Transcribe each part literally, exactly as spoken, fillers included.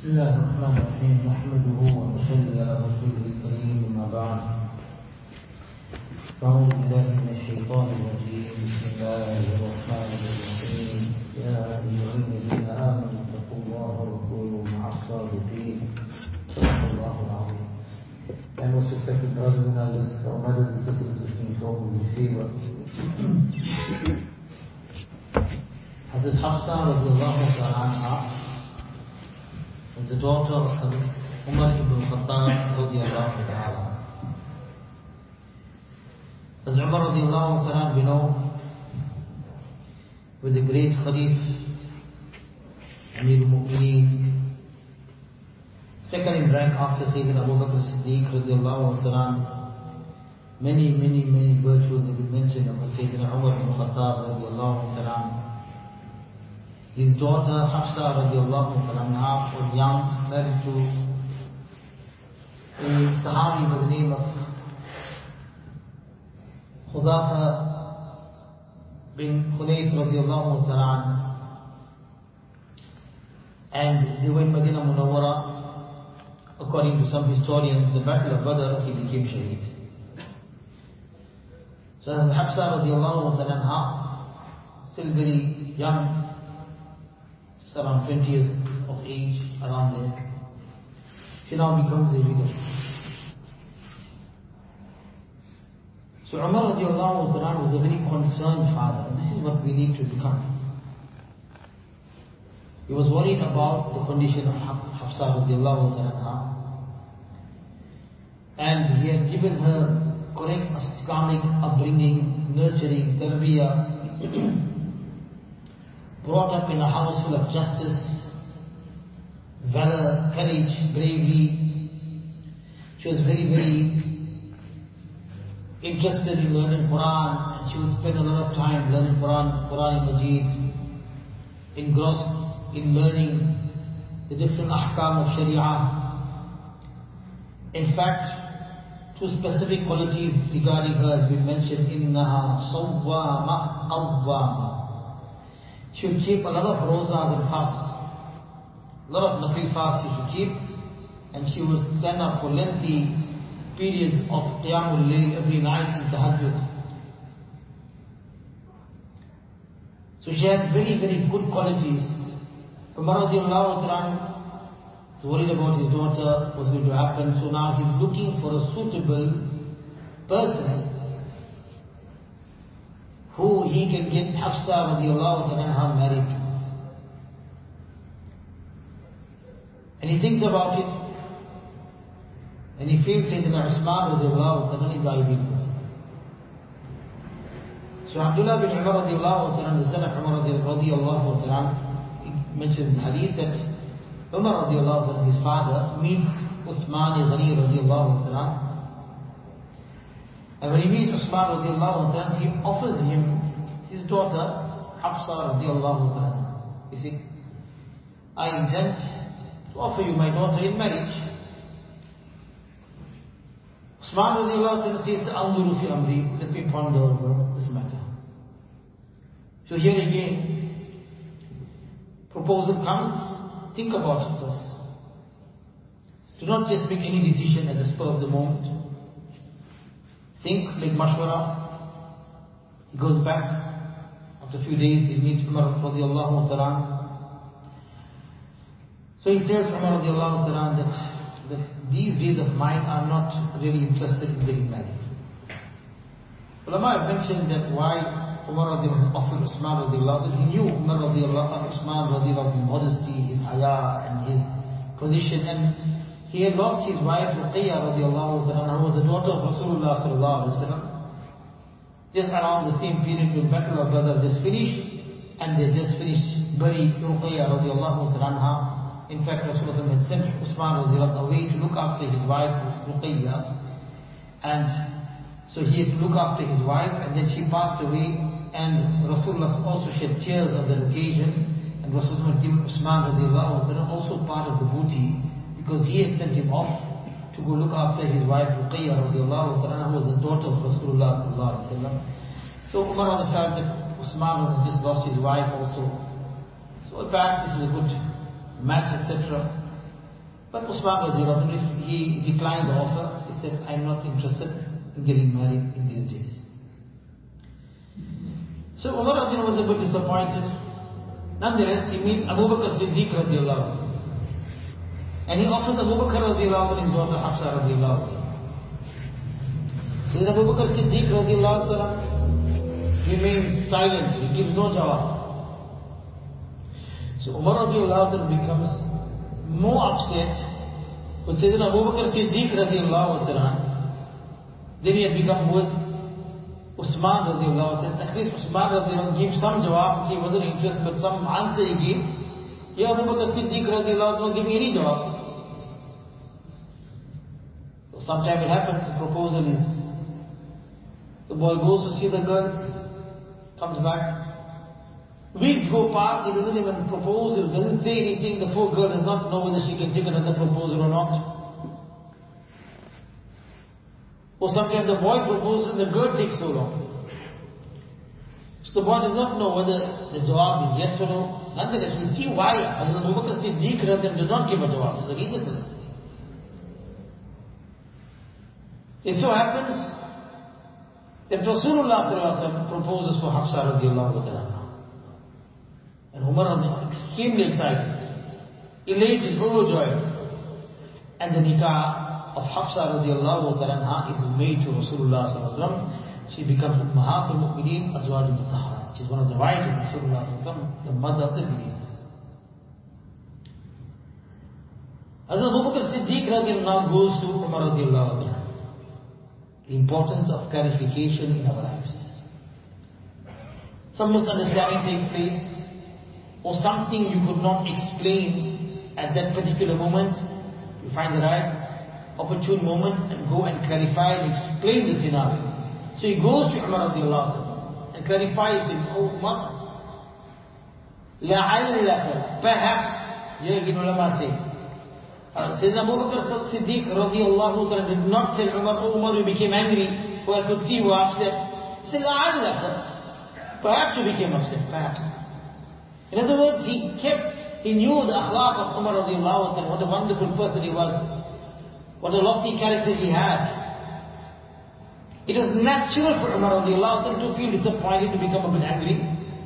بسم الله الرحمن الرحيم نحمده ونصلي على رسوله الكريم أما بعد أعوذ بالله من الشيطان الرجيم بسم الله الرحمن الرحيم يا أيها الذين آمنوا اتقوا الله وكونوا مع الصادقين صدق الله العظيم. And most respected brothers and others, our brothers and sisters listening to all receiver, Hazrat Hafsa radiallahu ta'ala was the daughter of Hazrat Umar ibn Khattab radiallahu ta'ala. Hazrat Umar radiallahu ta'ala, we know, with the great Khalif, Amir al-Mu'mineen, second in rank after Sayyidina Abu Bakr as-Siddiq radiallahu ta'ala. Many, many, many virtues have been mentioned of Sayyidina Umar ibn Khattab radiallahu ta'ala. His daughter Hafsa radiallahu ta'ala was young, married to a Sahabi by the name of Hudhafa bin Khunais radiallahu ta'ala. And they were in Medina Munawwara. According to some historians, the Battle of Badr, he became shaheed. So as Hafsa radiallahu ta'ala, still very young, around twenty years of age, around there, she now becomes a widow. So Umar radiallahu ta'ala was a very concerned father, and this is what we need to become. He was worried about the condition of Hafsa radiallahu ta'ala, and he had given her correct Islamic upbringing, nurturing, tarbiyah, brought up in a house full of justice, valor, courage, bravery. She was very, very interested in learning Quran, and she would spend a lot of time learning Quran, Quran Majid, engrossed in learning the different ahkam of Sharia. In fact, two specific qualities regarding her has been mentioned. Innaha sawwama awwama. She would keep a lot of rosas and fast. A lot of nafil fast she should keep. And she would stand up for lengthy periods of qiyamul layl every night in tahajjud. So she had very, very good qualities. Umar radiallahu ta'ala was worried about his daughter, what's going to happen. So now he's looking for a suitable person who he can get Hafsa radiallahu ta'ala married to. And he thinks about it, and he feels Sayyidina Usman radiallahu ta'ala is the ideal person. So Abdullah bin Umar radiallahu ta'ala, the son of Umar radiallahu ta'ala, he mentioned in the hadith that Umar radiallahu ta'ala, his father, meets Uthman Ghani radiallahu ta'ala. And when he meets Usman radiallahu ta'ala, he offers him his daughter Hafsa radiallahu ta'ala. He said, I intend to offer you my daughter in marriage. Usman radiallahu ta'ala says, Anzuru fi amri, let me ponder over this matter. So here again, proposal comes, think about it first. Do not just make any decision at the spur of the moment. Think, make mashwara. He goes back. After a few days, he meets Umar radiallahu ta'ala. So he tells Umar radiallahu ta'ala that, that these days of mine are not really interested in getting married. Ulama have mentioned that why Umar radiallahu offered Usman radiallahu ta'ala. He knew Umar radiallahu Usman radiallahu modesty, his haya and his position, and he had lost his wife Ruqayya radiallahu ta'ala, who was the daughter of Rasulullah sallallahu alaihi wasallam. Just around the same period when Battle of Badr just finished, and they just finished buried Ruqayya radiallahu ta'ala. In fact, Rasulullah had sent Usman radiallahu away to look after his wife Ruqayya, and so he had to look after his wife, and then she passed away, and Rasulullah also shed tears on that occasion, and Rasulullah gave Usman radiallahu ta'ala also part of the booty, because he had sent him off to go look after his wife Ruqayya radiallahu ta'ala, who was the daughter of Rasulullah sallallahu alaihi wasallam. So Umar understood that Usman had just lost his wife also. So perhaps this is a good match, et cetera. But Usman radiallahu anhu, if he declined the offer, he said, I'm not interested in getting married in these days. So Umar radiallahu anhu was a bit disappointed. Nonetheless, he met Abu Bakr Siddiq radiallahu anhu. And he offers Abu Bakr radiallahu anhu his daughter Hafsa radiallahu anhu. So Abu Bakr Siddiq radiallahu anhu remains silent, he gives no jawab. So Umar radiallahu anhu becomes more upset with Sayyidina Abu Bakr Siddiq radiallahu anhu. Then he had become with Usman radiallahu anhu. At least Usman radiallahu anhu gave some jawab, he wasn't interested, but some answer he gave. Yeah, Abu Bakr Siddiq radiallahu anhu give any jawab. So sometimes it happens, the proposal is, the boy goes to see the girl, comes back. Weeks go past, he doesn't even propose, he doesn't say anything, the poor girl does not know whether she can take another proposal or not. Or sometimes the boy proposes and the girl takes so long. So the boy does not know whether the jawab is yes or no. Nonetheless, we see why Hazrat Abu Bakr Siddiq did not give a jawab. There's a reason for this. It so happens that Rasulullah proposes for Hafsa radiallahu anha. And Umar was extremely excited, elated, overjoyed. And the nikah of Hafsa radiallahu anha is made to Rasulullah sallallahu alaihi wasallam. She becomes Ummahatul Mu'mineen Azwaj al-Mutahhara. She is one of the wives of Rasulullah sallallahu alaihi wasallam, the mother of the believers. Hazrat Abu Bakr Siddiq radiallahu goes to Umar radiallahu anha. The importance of clarification in our lives. Some misunderstanding takes place, or something you could not explain at that particular moment. You find the right opportune moment and go and clarify and explain the scenario. So he goes to Umar radiallahu anhu and clarifies him. Oh Umar, la'allaka, perhaps, here in ulama say, Uh, Sayyidina Abu Bakr Siddiq radiallahu ta'ala did not tell Umar, oh Umar, you became angry, or I could see you were upset. He said, la'allaka, perhaps you became upset, perhaps. In other words, he kept, he knew the akhlaq of Umar radiallahu ta'ala, what a wonderful person he was, what a lofty character he had. It was natural for Umar radiallahu ta'ala to feel disappointed, to become a bit angry.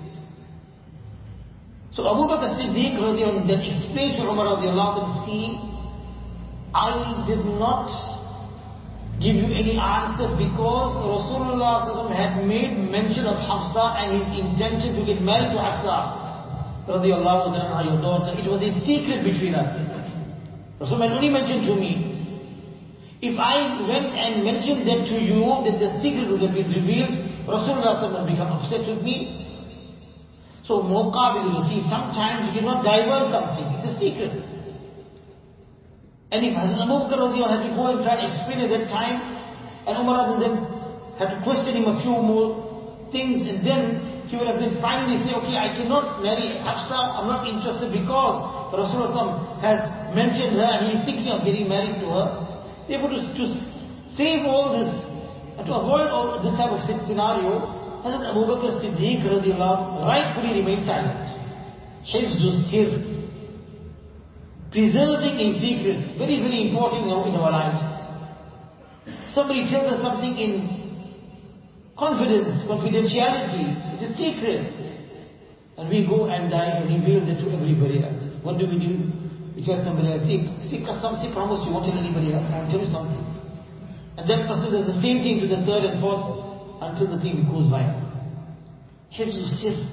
So Abu Bakr Siddiq radiallahu ta'ala then explained to Umar radiallahu ta'ala, see, I did not give you any answer because Rasulullah had made mention of Hafsa and his intention to get married to Hafsa radiallahu anha, your daughter. It was a secret between us. Rasulullah only mentioned to me. If I went and mentioned that to you, that the secret would have been revealed, Rasulullah would become upset with me. So muqabil, you see, sometimes you cannot divulge something. It's a secret. And if Hazrat Abu Bakr had to go and try and explain at that time, and Umar and them had to question him a few more things, and then he would have then finally say, okay, I cannot marry Hafsa, I'm not interested because Rasulullah has mentioned her and he is thinking of getting married to her. Therefore, to, to save all this, and to avoid all this type of scenario, Hazrat Abu Bakr Siddiq radiallahu rightfully remained silent. Hifzus sir. Preserving a secret, very, very important in our lives. Somebody tells us something in confidence, confidentiality, it's a secret. And we go and die and reveal that to everybody else. What do we do? We tell somebody else, see, see, custom, see, promise you won't tell anybody else, I will tell you something. And that person does the same thing to the third and fourth until the thing goes by. Hifzus sir.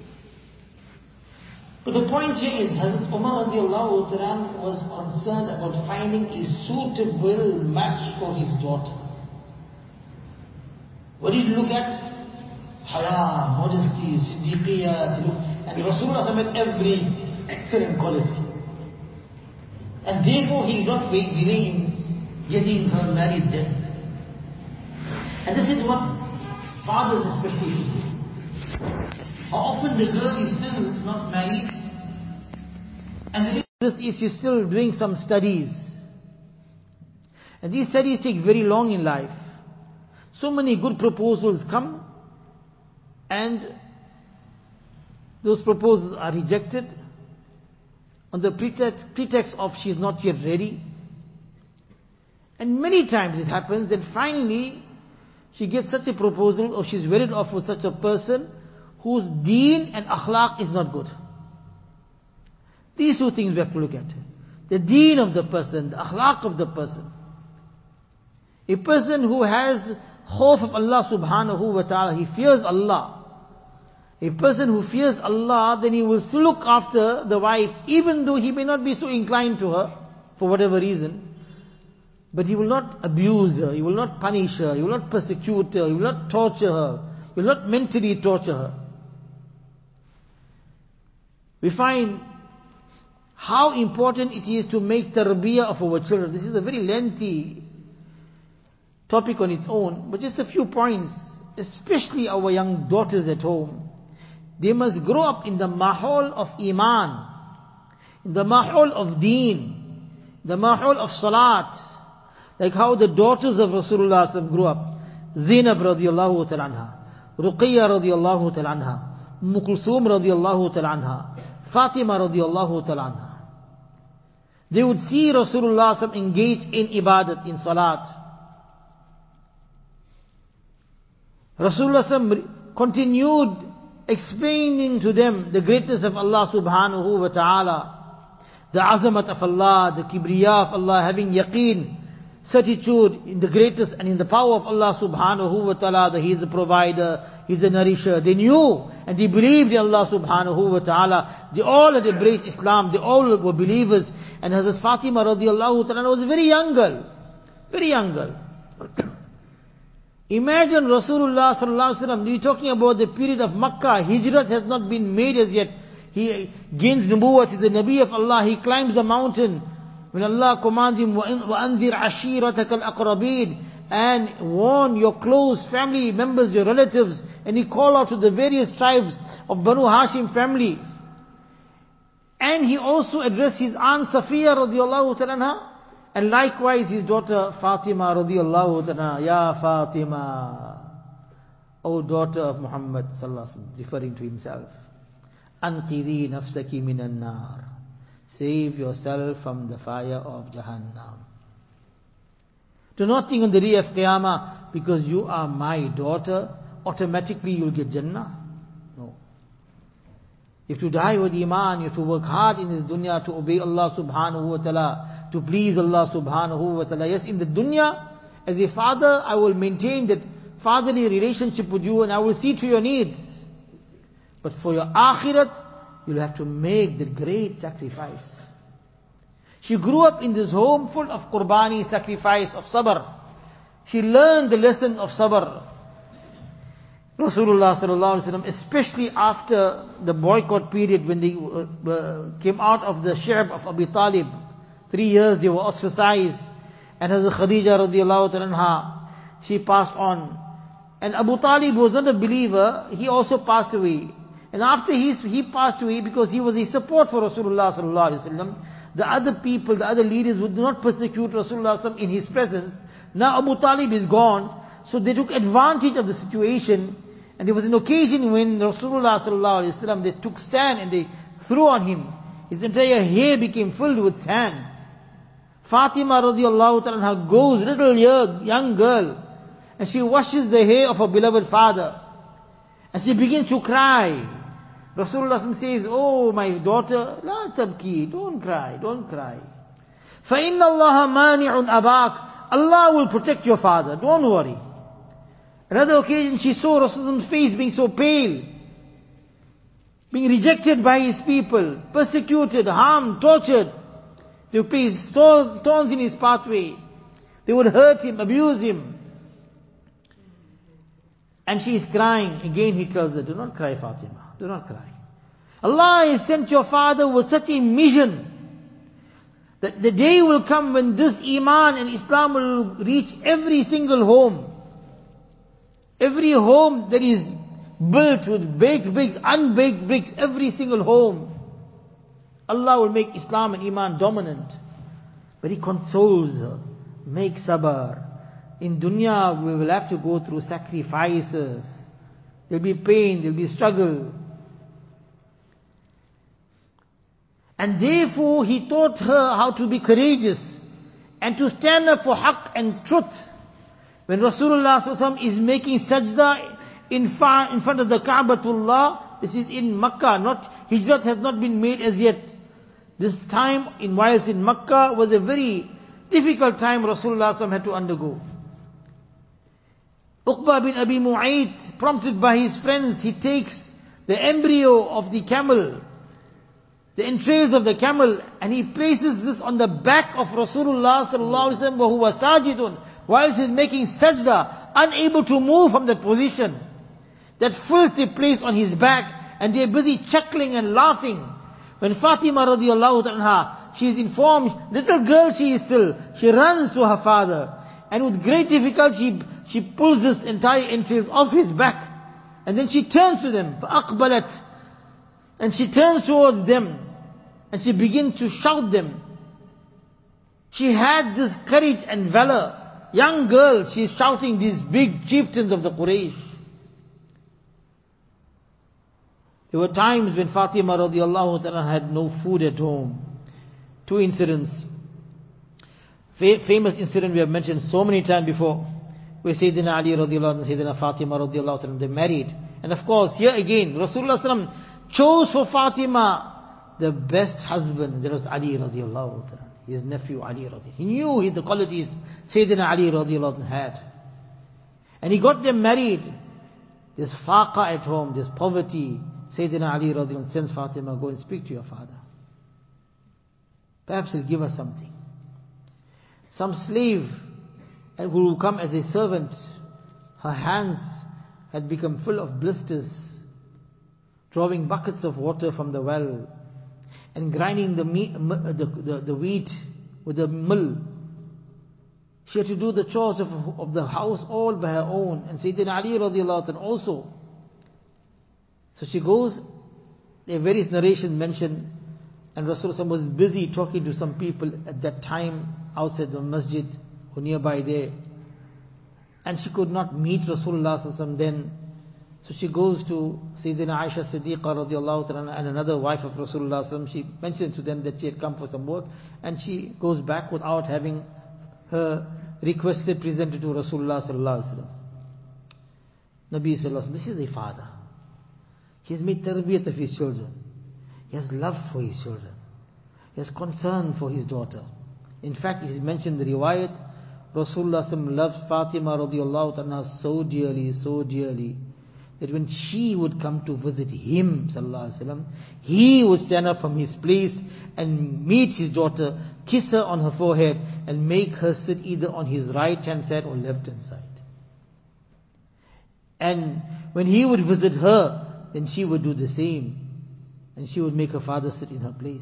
But the point here is, Hazrat Umar radiallahu ta'ala was concerned about finding a suitable match for his daughter. What did he look at? Haya, modesty, siddiqiyah, and Rasulullah had every excellent quality. And therefore he did not wait delay in getting her married then. And this is what fathers especially do. How often the girl is still not married, and the reason is she's still doing some studies. And these studies take very long in life. So many good proposals come, and those proposals are rejected, on the pretext, pretext of she is not yet ready. And many times it happens that finally she gets such a proposal or she's wedded off with such a person whose deen and akhlaq is not good. These two things we have to look at. The deen of the person, the akhlaq of the person. A person who has khawf of Allah subhanahu wa ta'ala, he fears Allah. A person who fears Allah, then he will still look after the wife, even though he may not be so inclined to her, for whatever reason. But he will not abuse her, he will not punish her, he will not persecute her, he will not torture her, he will not mentally torture her. We find how important it is to make tarbiyah of our children. This is a very lengthy topic on its own, but just a few points, especially our young daughters at home. They must grow up in the mahol of iman, in the mahol of deen, the mahol of salat, like how the daughters of Rasulullah grew up. Zainab radiallahu ta'ala anha, Ruqayya radiallahu ta'ala anha, Umm Kulthum radiallahu ta'ala anha, Fatima radiallahu ta'ala anha. They would see Rasulullah engage in ibadat, in salat. Rasulullah continued explaining to them the greatness of Allah subhanahu wa ta'ala, the azamat of Allah, the kibriya of Allah, having yaqeen, certitude in the greatness and in the power of Allah subhanahu wa ta'ala, that He is the provider, He is the nourisher. They knew and they believed in Allah subhanahu wa ta'ala. They all had embraced Islam, they all were believers. And Hazrat Fatima radiallahu ta'ala was a very young girl, very young girl. Imagine Rasulullah sallallahu alaihi wasallam, we're talking about the period of Makkah, Hijrat has not been made as yet. He gains nubuwwat, he's the Nabi of Allah, he climbs the mountain. When Allah commands him, وَأَنذِرْ عَشِيرَتَكَ الْأَقْرَبِينَ, and warn your close family members, your relatives, and he called out to the various tribes of Banu Hashim family. And he also addressed his aunt Safiya radiallahu ta'ala, and likewise his daughter Fatima radiallahu ta'ala, Ya Fatima, O daughter of Muhammad sallallahu alaihi wasallam, referring to himself. Anqidhi nafsaki minan nar, save yourself from the fire of Jahannam. Do not think on the day of Qiyamah, because you are my daughter, automatically you'll get Jannah. No. You have to die with Iman, you have to work hard in this dunya to obey Allah subhanahu wa ta'ala, to please Allah subhanahu wa ta'ala. Yes, in the dunya, as a father, I will maintain that fatherly relationship with you and I will see to your needs. But for your akhirat, you'll have to make the great sacrifice. She grew up in this home full of qurbani, sacrifice, of sabr. She learned the lesson of sabr. Rasulullah sallallahu alaihi wasallam, especially after the boycott period when they uh, uh, came out of the Shi'b of Abi Talib, three years they were ostracized, and Hazrat Khadija radiallahu anha, she passed on. And Abu Talib was not a believer, he also passed away. And after he, he passed away, because he was a support for Rasulullah sallallahu alaihi wasallam, the other people, the other leaders would not persecute Rasulullah sallallahu alaihi wasallam in his presence. Now Abu Talib is gone, so they took advantage of the situation, and there was an occasion when Rasulullah sallallahu alaihi wasallam, they took sand and they threw on him. His entire hair became filled with sand. Fatima radiallahu ta'ala goes, little young girl, and she washes the hair of her beloved father, and she begins to cry. Rasulullah says, oh my daughter, la tabki, don't cry, don't cry. فَإِنَّ اللَّهَ مَانِعٌ أَبَاكَ, Allah will protect your father, don't worry. Another occasion she saw Rasulullah's face being so pale, being rejected by his people, persecuted, harmed, tortured. They would place thorns in his pathway. They would hurt him, abuse him. And she is crying. Again he tells her, do not cry, Fatima. Do not cry. Allah has sent your father with such a mission that the day will come when this Iman and Islam will reach every single home. Every home that is built with baked bricks, unbaked bricks, every single home. Allah will make Islam and Iman dominant. But He consoles her. Make sabr. In dunya we will have to go through sacrifices. There will be pain, there will be struggle. And therefore he taught her how to be courageous and to stand up for haqq and truth. When Rasulullah sallallahu alaihi wasallam is making sajda in, far, in front of the Ka'batullah, this is in Makkah, not Hijrat has not been made as yet. This time, in whilst in Makkah, was a very difficult time Rasulullah sallallahu alaihi wasallam had to undergo. Uqba bin Abi Mu'ayt, prompted by his friends, he takes the embryo of the camel, the entrails of the camel, and he places this on the back of Rasulullah sallallahu alaihi wasallam, who was sajidun, whilst he's making sajda, unable to move from that position. That first they place on his back, and they're busy chuckling and laughing. When Fatima radiallahu anha, she is informed, little girl she is still, she runs to her father, and with great difficulty she, she pulls this entire entrails off his back, and then she turns to them, فَأَقْبَلَتْ, and she turns towards them, and she begins to shout them. She had this courage and valor. Young girl, she is shouting these big chieftains of the Quraysh. There were times when Fatima radiallahu ta'ala had no food at home. Two incidents. Fa- famous incident we have mentioned so many times before, where Sayyidina Ali radiallahu and Sayyidina Fatima radiallahu ta'ala, they married. And of course, here again, Rasulullah sallam chose for Fatima the best husband. There was Ali radiallahu ta'ala, his nephew Ali radiallahu. He knew the qualities Sayyidina Ali radiallahu had. And he got them married. There's faqa at home, there's poverty. Sayyidina Ali radiallahu sends Fatima, go and speak to your father. Perhaps he'll give us something. Some slave who will come as a servant, her hands had become full of blisters, drawing buckets of water from the well, and grinding the, meat, the, the, the wheat with the mill. She had to do the chores of, of the house all by her own. And Sayyidina Ali radiallahu anhu also. So she goes, there are various narrations mentioned, and Rasulullah was busy talking to some people at that time outside the masjid or nearby there. And she could not meet Rasulullah then. So she goes to Sayyidina Aisha Siddiqa radiallahu ta'ala and another wife of Rasulullah. She mentioned to them that she had come for some work, and she goes back without having her requested presented to Rasulullah sallallahu alaihi wasallam. Nabi sallallahu alaihi wasallam, this is a father. He has made tarbiyat of his children. He has love for his children. He has concern for his daughter. In fact, it is mentioned in the riwayat, Rasulullah loves Fatima radiallahu ta'ala so dearly, so dearly, that when she would come to visit him, sallallahu alaihi wasallam, he would stand up from his place and meet his daughter, kiss her on her forehead, and make her sit either on his right hand side or left hand side. And when he would visit her, then she would do the same, and she would make her father sit in her place.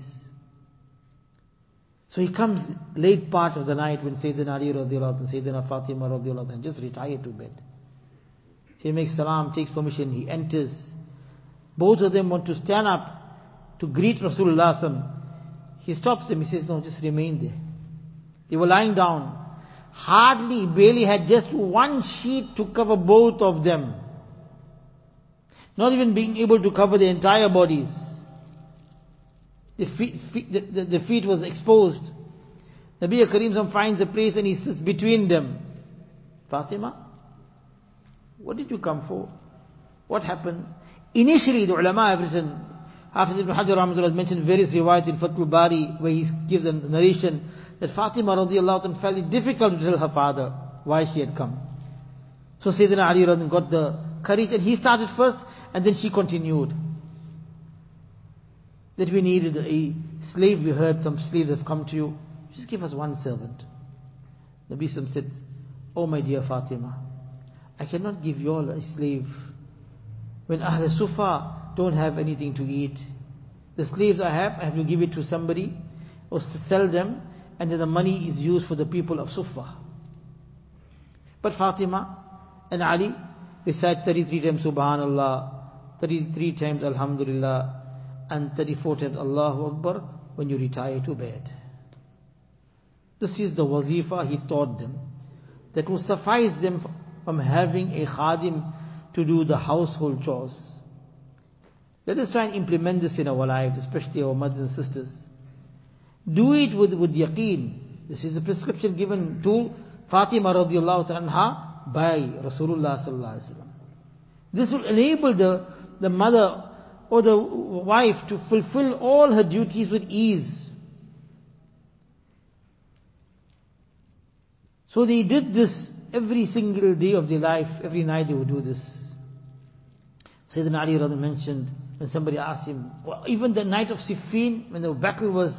So he comes late part of the night when Sayyidina Ali radiallahu and Sayyidina Fatima radiallahu and just retired to bed. He makes salam, takes permission, he enters. Both of them want to stand up to greet Rasulullah sallam. He stops them, he says, no, just remain there. They were lying down. Hardly, barely had just one sheet to cover both of them. Not even being able to cover the entire bodies. The feet, feet, the, the, the feet was exposed. Nabi Kareem finds a place and he sits between them. Fatima, what did you come for? What happened? Initially the ulama have written, Hafiz ibn Hajar Rahmatullah has mentioned various riwayat in Fathul Bari where he gives a narration that Fatima radiallahu anha felt it difficult to tell her father why she had come. So Sayyidina Ali radiallahu anhu got the courage and he started first, and then she continued. That we needed a slave, we heard some slaves have come to you, just give us one servant. Nabi Sallam said, oh my dear Fatima, I cannot give you all a slave when Ahl Sufa don't have anything to eat. The slaves I have, I have to give it to somebody or sell them, and then the money is used for the people of Sufa. But Fatima and Ali recite thirty-three times Subhanallah, thirty-three times Alhamdulillah, and thirty-four times Allahu Akbar when you retire to bed. This is the wazifa he taught them, that will suffice them from having a khadim to do the household chores. Let us try and implement this in our lives, especially our mothers and sisters. Do it with, with yaqeen. This is the prescription given to Fatima radiallahu anha by Rasulullah sallallahu alaihi wasallam. This will enable the, the mother or the wife to fulfill all her duties with ease. So they did this every single day of their life. Every night they would do this. Sayyidina Ali rather mentioned, when somebody asked him, well, even the night of Siffin, when the battle was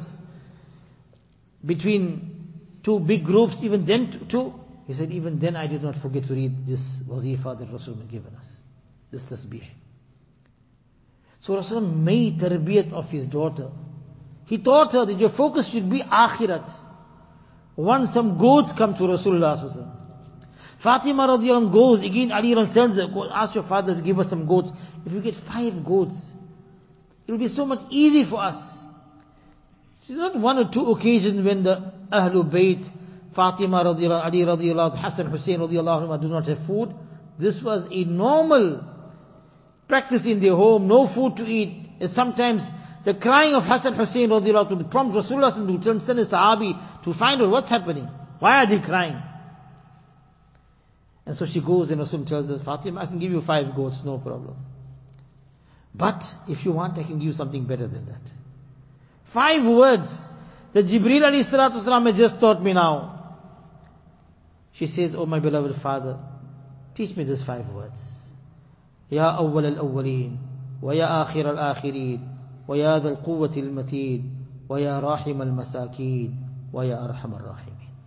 between two big groups, even then too, he said, even then I did not forget to read this wazifa that Rasul had given us, this tasbih. So Rasul made tarbiyat of his daughter. He taught her that your focus should be akhirat. Once some goats come to Rasulullah sallallahu alaihi wasallam, Fatima radiallahu anha goes, again Ali tells her, go ask your father to give us some goats. If we get five goats, it will be so much easy for us. It's not one or two occasions when the Ahlul Bayt, Fatima radiallahu, Ali radiallahu, Hassan, Hussein radiallahu anhu do not have food. This was a normal practice in their home, no food to eat. And sometimes the crying of Hassan, Hussein radiallahu anhu to prompt Rasulullah to send a Sahabi to find out what's happening. Why are they crying? And so she goes and Rasul tells her, Fatima, I can give you five goats, no problem. But if you want, I can give you something better than that. Five words that Jibreel alayhi salatu wasalam has just taught me now. She says, oh my beloved father, teach me these five words. Ya awwal al-awwaleen, wa ya akhir al-akhirin, wa ya dha al-quwwati al-mateen, wa ya rahim al-masakeen, wa ya arham al-rahimin.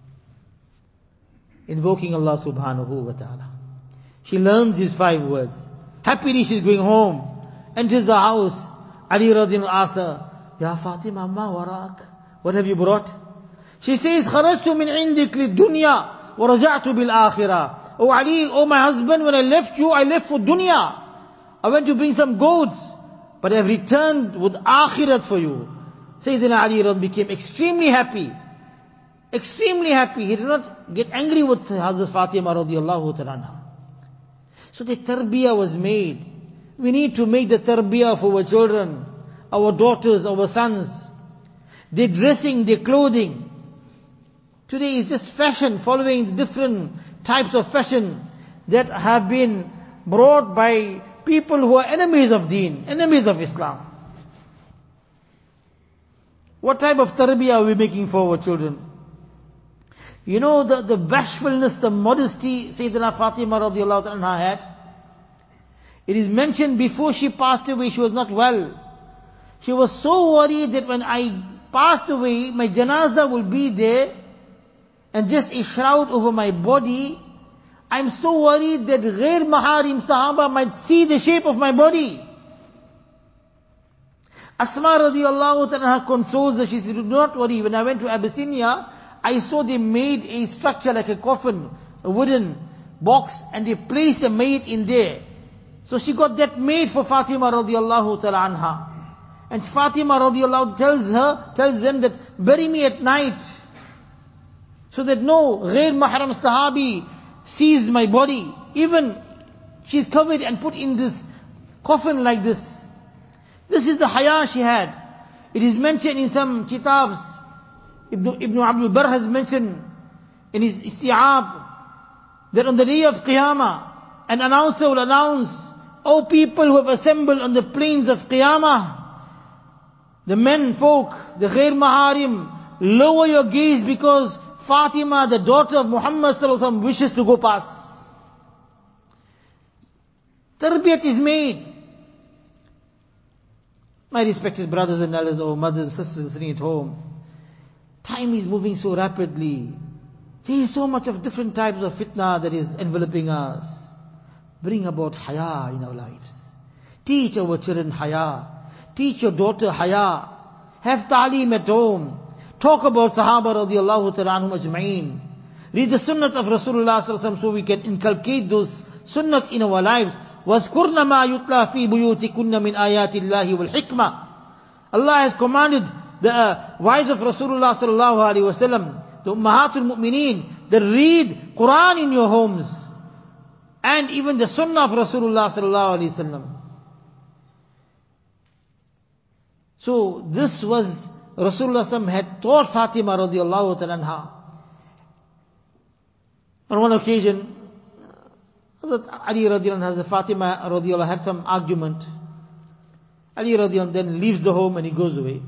Invoking Allah subhanahu wa ta'ala. She learns these five words. Happily she's going home. Enters the house. Ali radiallahu asks her, Ya Fatima, ma warak? What have you brought? She says, Kharajtu min indik lid dunya wa raja'tu bil akhirah. Oh Ali, oh my husband, when I left you, I left for dunya. I went to bring some goats, but I have returned with akhirat for you. Sayyidina Ali radiallahu became extremely happy. Extremely happy. He did not get angry with Hazrat Fatima radiallahu ta'ala. So the tarbiyah was made. We need to make the tarbiyah for our children, our daughters, our sons. Their dressing, their clothing. Today is just fashion, following different types of fashion that have been brought by people who are enemies of deen, enemies of Islam. What type of tarbiyah are we making for our children? You know the, the bashfulness, the modesty Sayyidina Fatima radiallahu anha had. It is mentioned before she passed away, she was not well. She was so worried that when I passed away, my janazah will be there and just a shroud over my body. I'm so worried that ghair maharim sahaba might see the shape of my body. Asma radiallahu anha consoles her. She said, do not worry. When I went to Abyssinia, I saw they made a structure like a coffin, a wooden box, and they placed a maid in there. So she got that made for Fatima radiallahu ta'ala anha. And Fatima radiallahu tells her, tells them that bury me at night, so that no ghair mahram sahabi sees my body. Even she's covered and put in this coffin like this. This is the haya she had. It is mentioned in some kitabs. Ibn, Ibn Abdul Barr has mentioned in his isti'ab that on the day of Qiyamah, an announcer will announce, O people who have assembled on the plains of Qiyamah, the men folk, the ghair maharim, lower your gaze because Fatima, the daughter of Muhammad sallallahu alaihi wasallam, wishes to go past. Tarbiyat is made. My respected brothers and elders, or mothers and sisters sitting at home, time is moving so rapidly. There is so much of different types of fitna that is enveloping us. Bring about haya in our lives. Teach our children haya. Teach your daughter haya. Have ta'aleem at home. Talk about Sahaba radiallahu ta'ala anhum ajma'een. Read the sunnat of Rasulullah sallallahu alaihi wasallam so we can inculcate those sunnat in our lives. وَاذْكُرْنَ مَا يُتْلَى فِي بُيُوتِكُنَّ مِنْ آيَاتِ اللَّهِ وَالْحِكْمَةِ. Allah has commanded the uh, wives of Rasulullah sallallahu alaihi wasallam, the Ummahatul Mu'mineen, that read Quran in your homes, and even the Sunnah of Rasulullah sallallahu alaihi wasallam. So this was, Rasulullah sallallahu alaihi wasallam had taught Fatima radiallahu ta'ala anha. On one occasion, Hazrat Ali radiallahu anha and Fatima radiallahu had some argument. Ali radiallahu then leaves the home and he goes away.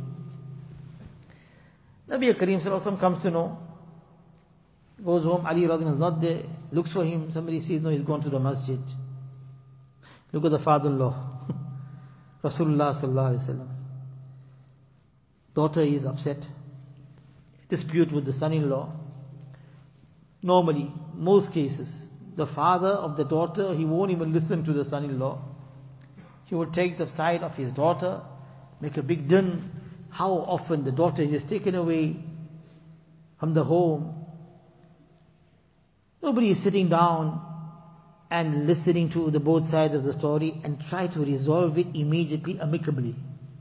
Nabi Kareem sallallahu alaihi wasallam comes to know. Goes home, Ali radiallahu is not there. Looks for him, somebody sees, no, he's gone to the masjid. Look at the father-in-law. Rasulullah sallallahu alaihi wasallam. Daughter is upset. Dispute with the son-in-law. Normally, most cases, the father of the daughter, he won't even listen to the son-in-law. He would take the side of his daughter, make a big din. How often the daughter is just taken away from the home. Nobody is sitting down and listening to the both sides of the story and try to resolve it immediately, amicably.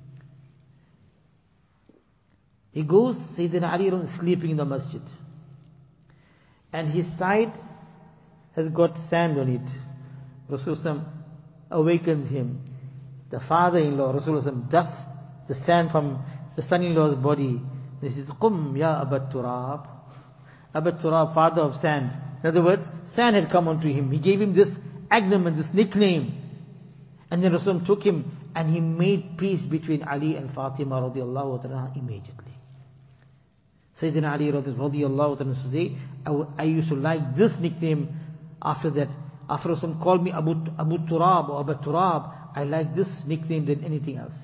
He goes, Sayyidina Ali is sleeping in the masjid. And his side has got sand on it. Rasulullah awakens him. The father-in-law, Rasulullah, dusts the sand from the son-in-law's body. He says, Qum ya Abat Turab. Abat Turab, father of sand. In other words, sand had come onto him. He gave him this agnomen, this nickname. And then Rasulullah took him and he made peace between Ali and Fatima radiallahu ta'ala immediately. Sayyidina Ali radiallahu ta'ala to say, I, I used to like this nickname after that. After Rasulullah called me Abu, Abu Turab or Abu Turab, I like this nickname than anything else.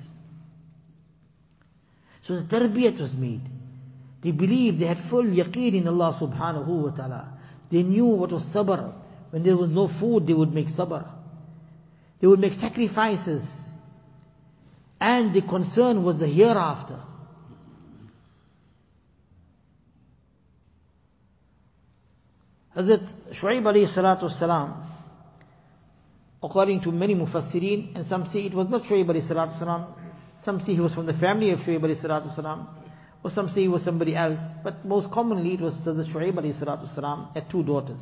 So the tarbiyat was made. They believed, they had full yaqeen in Allah subhanahu wa ta'ala. They knew what was sabr. When there was no food, they would make sabr. They would make sacrifices. And the concern was the hereafter. Hazrat Shu'aib alayhi salatu wasalam, according to many mufassirin, and some say it was not Shu'aib alayhi salatu wasalam, some say he was from the family of Shu'aib alayhi salatu wasalam, or some say he was somebody else, but most commonly it was Hazrat Shu'aib alayhi salatu wasalam, had two daughters.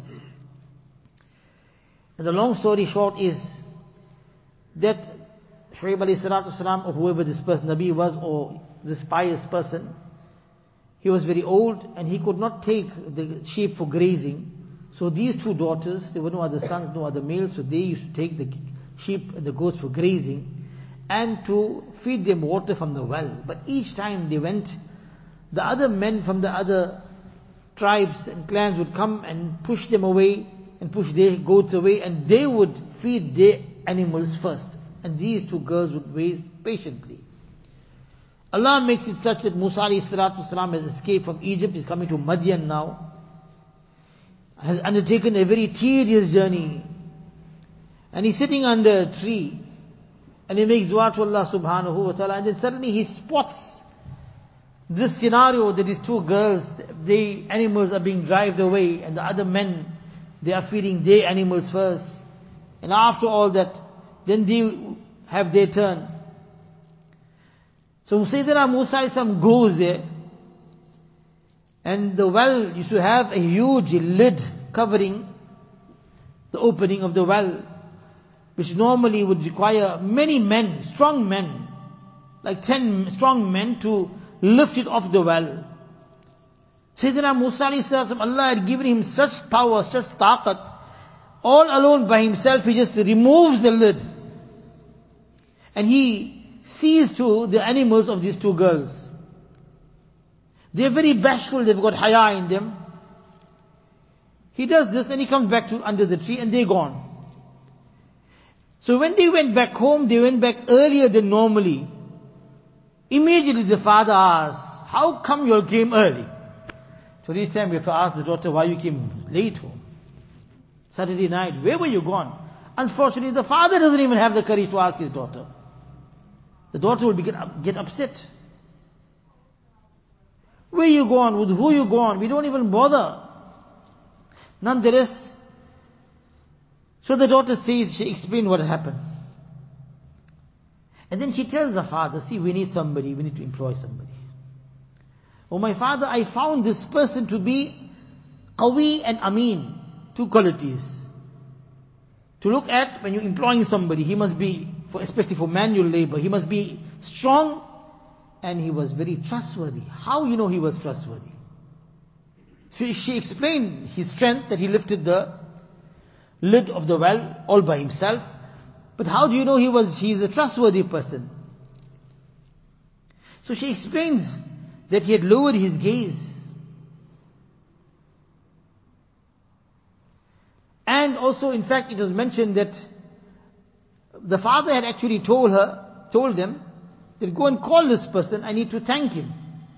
And the long story short is that Shu'aib alayhi salatu wasalam, or whoever this person Nabi was, or this pious person, he was very old and he could not take the sheep for grazing. So these two daughters, there were no other sons, no other males, so they used to take the sheep and the goats for grazing and to feed them water from the well. But each time they went, the other men from the other tribes and clans would come and push them away and push their goats away, and they would feed their animals first. And these two girls would wait patiently. Allah makes it such that Musa alayhi salatu wasalam has escaped from Egypt, is coming to Madian now, has undertaken a very tedious journey, and he's sitting under a tree, and he makes dua to Allah subhanahu wa ta'ala, and then suddenly he spots this scenario that these two girls, the animals are being driven away, and the other men, they are feeding their animals first, and after all that, then they have their turn. So Sayyidina Musa alayhi salam goes there, and the well used to have a huge lid covering the opening of the well, which normally would require many men, strong men, like ten strong men to lift it off the well. Sayyidina Musa alayhi salam, Allah had given him such power, such taqat, all alone by himself, he just removes the lid. And he sees to the animals of these two girls. They're very bashful, they've got haya in them. He does this and he comes back to under the tree and they're gone. So when they went back home, they went back earlier than normally. Immediately the father asks, how come you all came early? So this time we have to ask the daughter why you came late home. Saturday night, where were you gone? Unfortunately, the father doesn't even have the courage to ask his daughter. The daughter will get, get upset. Where you gone? With who you gone? We don't even bother. Nonetheless, so the daughter says, she explained what happened. And then she tells the father, see, we need somebody, we need to employ somebody. Oh my father, I found this person to be qawi and ameen, two qualities. To look at when you're employing somebody, he must be, for, especially for manual labor, he must be strong and he was very trustworthy. How you know he was trustworthy? So she explained his strength, that he lifted the lid of the well all by himself. But how do you know he was, he is a trustworthy person? So she explains that he had lowered his gaze. And also, in fact, it was mentioned that the father had actually told her, told them, that go and call this person, I need to thank him.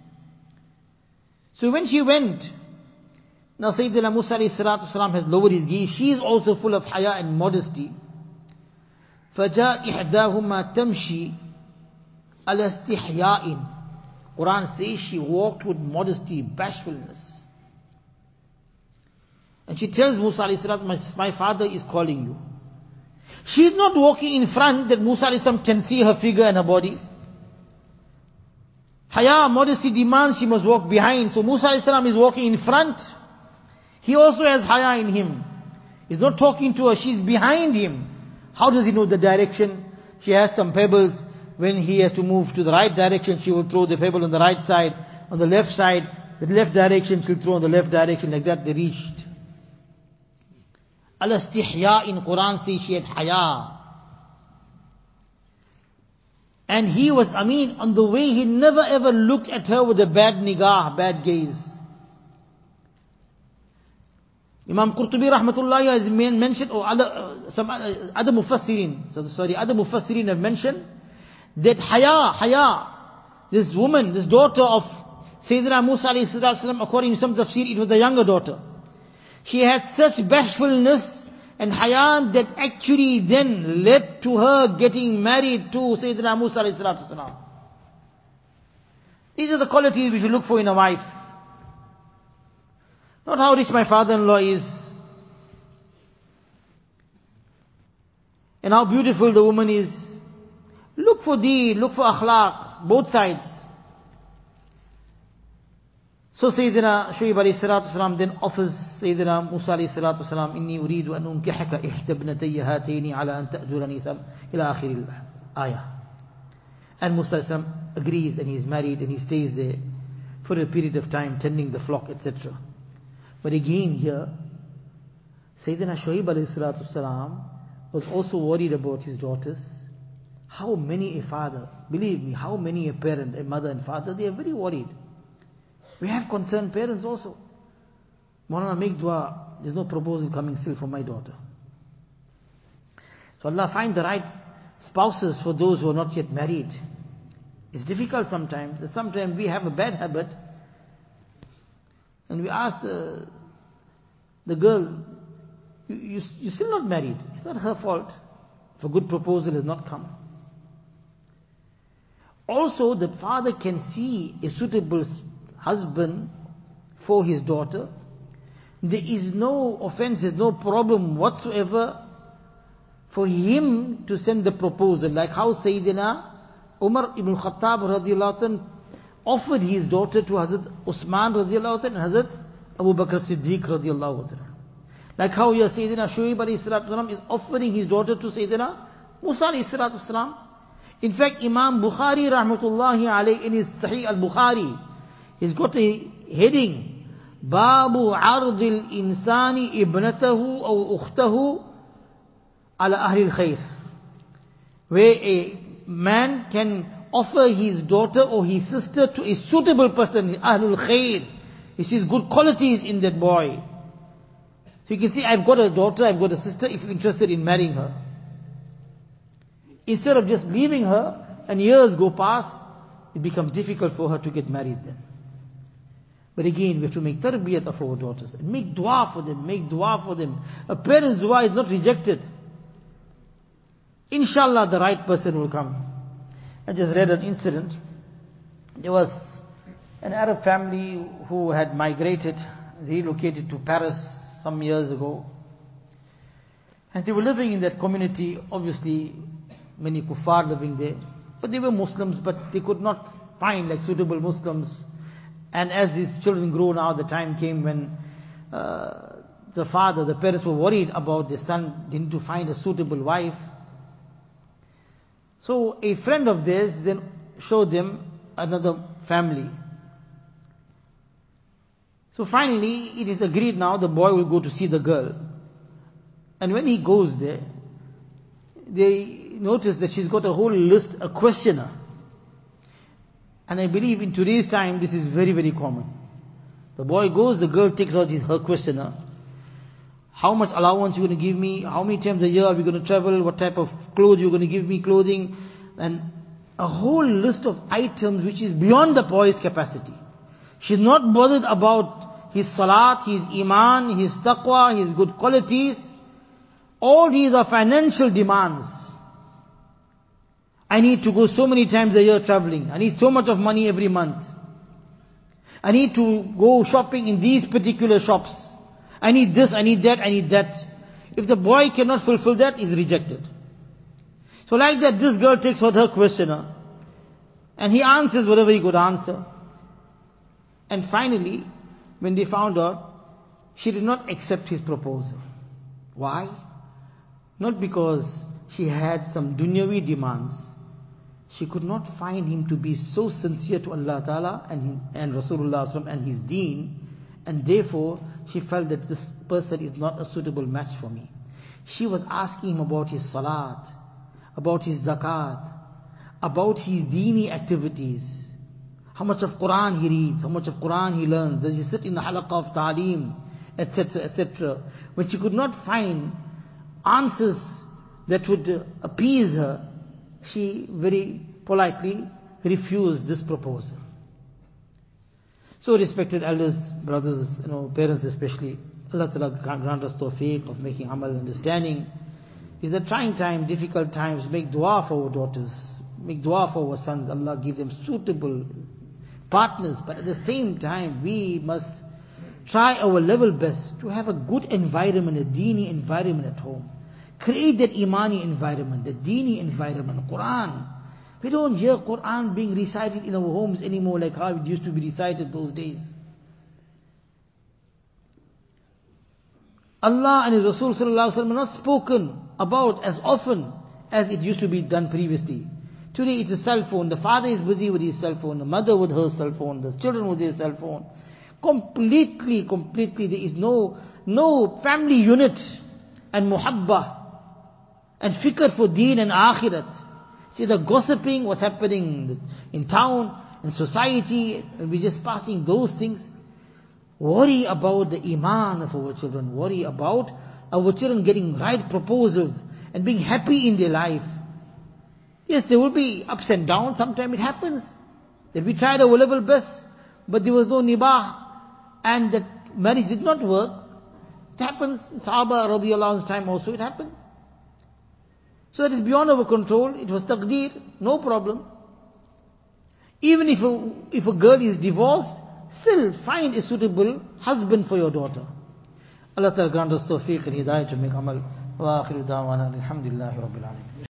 So when she went, now Sayyidina Musa alayhi salatu wasalam has lowered his gaze, she is also full of haya and modesty. فَجَاء إِحْدَاهُمَا تَمْشِي عَلَى اسْتِحْيَاءٍ. Quran says she walked with modesty, bashfulness. And she tells Musa alayhi salatu, my, my father is calling you. She is not walking in front that Musa alayhi salam can see her figure and her body. Haya, modesty demands she must walk behind. So Musa alayhi salam is walking in front. He also has haya in him. He's not talking to her, she's behind him. How does he know the direction? She has some pebbles. When he has to move to the right direction, she will throw the pebble on the right side. On the left side, the left direction, she'll throw on the left direction. Like that they reached. Al-istihya in Quran says she had haya. And he was, I mean, on the way, he never ever looked at her with a bad nigah, bad gaze. Imam Qurtubi rahmatullahi has mentioned, or other, uh, some uh, other mufassirin, so sorry, other mufassirin have mentioned, that haya, haya, this woman, this daughter of Sayyidina Musa alayhi salam, according to some tafsir, it was the younger daughter. She had such bashfulness and haya that actually then led to her getting married to Sayyidina Musa alayhi salam. These are the qualities we should look for in a wife. Not how rich my father-in-law is, and how beautiful the woman is. Look for deen, look for akhlaq, both sides. So Sayyidina Shuaib alayhi salatu wasalam then offers Sayyidina Musa alayhi salatu wasalam, Inni uridu an unkihaka ihtabnatayya hatayni ala an ta'jurani tham, ila akhir al-ayah. And Musa alayhi salam agrees, and he is married, and he stays there for a period of time, tending the flock, et cetera. But again here, Sayyidina Shuaib alayhi salatu wasalam was also worried about his daughters. How many a father, believe me, how many a parent, a mother and father, they are very worried. We have concerned parents also. Maulana, make dua, there's no proposal coming still for my daughter. So Allah find the right spouses for those who are not yet married. It's difficult sometimes. Sometimes we have a bad habit, and we ask the, the girl, you, you, you're still not married. It's not her fault if a good proposal has not come. Also, the father can see a suitable husband for his daughter. There is no offense, there's no problem whatsoever for him to send the proposal. Like how Sayyidina Umar ibn Khattab radiallahu anhu offered his daughter to Hazrat Usman radiallahu anhu and Hazrat Abu Bakr Siddiq radiallahu anhu. Like how here Sayyidina Shuaib alayhi salatu wasalam is offering his daughter to Sayyidina Musa alayhi salatu wasalam. In fact, Imam Bukhari rahmatullahi alayhi in his Sahih al-Bukhari, he's got a heading, Babu Ardil Insani Ibnatahu or Ukhtahu ala Ahli al-Khair, where a man can offer his daughter or his sister to a suitable person, Ahlul Khair. He sees good qualities in that boy. So you can see, I've got a daughter, I've got a sister, if you're interested in marrying her. Instead of just leaving her and years go past, it becomes difficult for her to get married then. But again, we have to make tarbiyat of our daughters and make dua for them, make dua for them. A parent's dua is not rejected. Inshallah, the right person will come. I just read an incident. There was an Arab family who had migrated, relocated to Paris some years ago. And they were living in that community, obviously many kuffar living there. But they were Muslims, but they could not find like suitable Muslims. And as these children grew now, the time came when uh, the father, the parents were worried about their son needing to find a suitable wife. So a friend of theirs then showed them another family. So finally, it is agreed now the boy will go to see the girl. And when he goes there, they notice that she's got a whole list, a questionnaire. And I believe in today's time, this is very, very common. The boy goes, the girl takes out his, her questionnaire. How much allowance you're going to give me? How many times a year are we going to travel? What type of clothes you're going to give me? Clothing. And a whole list of items which is beyond the boy's capacity. She's not bothered about his salat, his iman, his taqwa, his good qualities. All these are financial demands. I need to go so many times a year traveling. I need so much of money every month. I need to go shopping in these particular shops. I need this, I need that, I need that. If the boy cannot fulfill that, he is rejected. So like that, this girl takes out her questionnaire. And he answers whatever he could answer. And finally, when they found out, she did not accept his proposal. Why? Not because she had some dunyavi demands. She could not find him to be so sincere to Allah Ta'ala and, and Rasulullah and his deen, and therefore she felt that this person is not a suitable match for me. She was asking him about his salat, about his zakat, about his deeni activities, how much of Quran he reads, how much of Quran he learns, does he sit in the halaqah of ta'aleem, et cetera, et cetera. When she could not find answers that would appease her, she very politely refused this proposal. So respected elders, brothers, you know, parents especially, Allah Ta'ala grant us tawfiq of making amal understanding. It's a trying time, difficult times. Make dua for our daughters, make dua for our sons. Allah give them suitable partners, but at the same time we must try our level best to have a good environment, a deeni environment at home. Create that imani environment, the deeni environment, Quran. We don't hear Quran being recited in our homes anymore like how it used to be recited those days. Allah and His Rasul Sallallahu Alaihi Wasallam are not spoken about as often as it used to be done previously. Today it's a cell phone. The father is busy with his cell phone, the mother with her cell phone, the children with their cell phone. Completely, completely, there is no, no family unit and muhabbah and fikr for deen and akhirat. See the gossiping, what's happening in town, in society, and we're just passing those things. Worry about the iman of our children. Worry about our children getting right proposals and being happy in their life. Yes, there will be ups and downs. Sometimes it happens that we tried our level best, but there was no nibah, and that marriage did not work. It happens in Sahaba radiallahu anhu's time also. It happened. So that is beyond our control. It was taqdeer, no problem. Even if a, if a girl is divorced, still find a suitable husband for your daughter. Allah Ta'ala grant us tawfiq and hidayah to make amal. Wa akhiru da'wana alhamdulillahi rabbil alamin.